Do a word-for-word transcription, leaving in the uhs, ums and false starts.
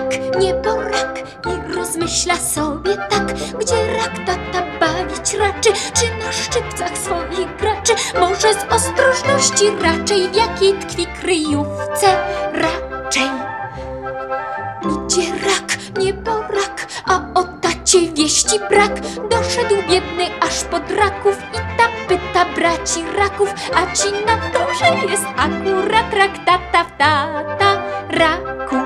rak, nieborak i rozmyśla sobie tak, gdzie rak tata bawić raczy, czy na szczypcach swoich graczy, może z ostrożności raczej, w jakiej tkwi kryjówce raczej. Idzie rak, nieborak, a o tacie wieści brak, doszedł biedny aż pod raków i ta pyta braci raków, a ci na to, że jest akurat rak tata w tata raku.